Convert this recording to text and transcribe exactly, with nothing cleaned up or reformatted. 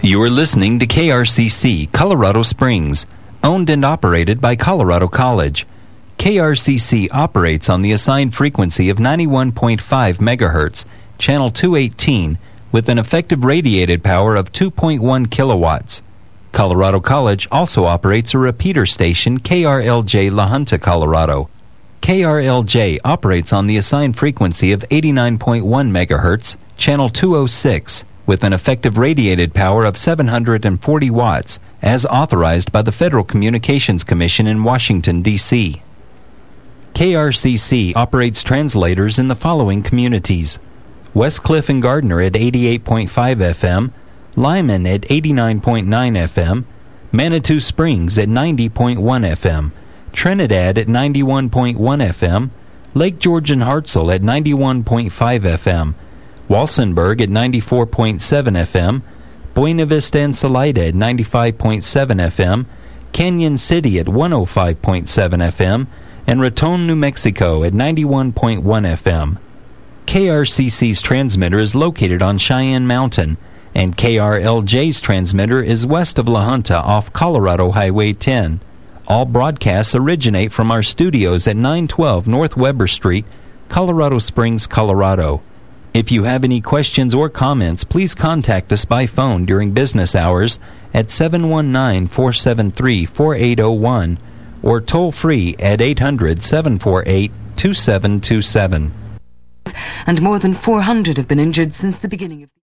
You're listening to K R C C Colorado Springs, owned and operated by Colorado College. K R C C operates on the assigned frequency of ninety-one point five megahertz, channel two eighteen, with an effective radiated power of two point one kilowatts. Colorado College also operates a repeater station, K R L J La Junta, Colorado. K R L J operates on the assigned frequency of eighty-nine point one megahertz, channel two oh six, with an effective radiated power of seven hundred forty watts, as authorized by the Federal Communications Commission in Washington, D C K R C C operates translators in the following communities: Westcliff and Gardner at eighty-eight point five F M, Lyman at eighty-nine point nine F M, Manitou Springs at ninety point one F M, Trinidad at ninety-one point one F M, Lake George and Hartselle at ninety-one point five F M, Walsenburg at ninety-four point seven F M, Buena Vista and Salida at ninety-five point seven F M, Canyon City at one oh five point seven F M, and Raton, New Mexico at ninety-one point one F M. K R C C's transmitter is located on Cheyenne Mountain, and K R L J's transmitter is west of La Junta off Colorado Highway ten. All broadcasts originate from our studios at nine twelve North Weber Street, Colorado Springs, Colorado. If you have any questions or comments, please contact us by phone during business hours at seven one nine, four seven three, four eight zero one or toll free at eight hundred, seven four eight, two seven two seven. And more than four hundred have been injured since the beginning of